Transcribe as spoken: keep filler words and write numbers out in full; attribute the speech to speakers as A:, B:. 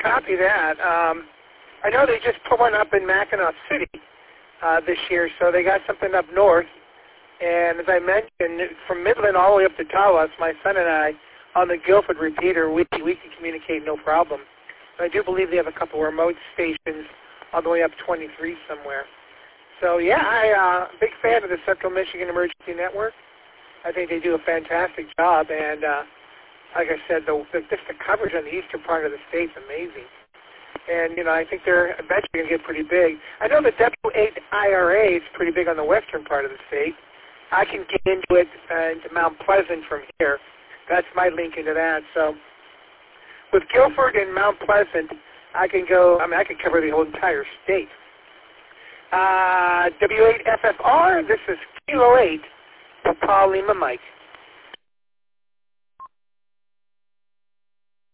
A: copy that. Um, I know they just put one up in Mackinac City uh, this year, so they got something up north. And as I mentioned, from Midland all the way up to Tawas, my son and I, on the Guilford repeater, we, we can communicate no problem. I do believe they have a couple of remote stations all the way up twenty-three somewhere. So, yeah, I'm uh, a big fan of the Central Michigan Emergency Network. I think they do a fantastic job. And uh, like I said, the, the, just the coverage on the eastern part of the state is amazing. And, you know, I think they're eventually going to get pretty big. I know the W eight I R A is pretty big on the western part of the state. I can get into it uh, into Mount Pleasant from here. That's my link into that. So with Guilford and Mount Pleasant, I can go, I mean, I can cover the whole entire state. Uh, W eight F F R, this is Kilo eight, Papa Lima Mike.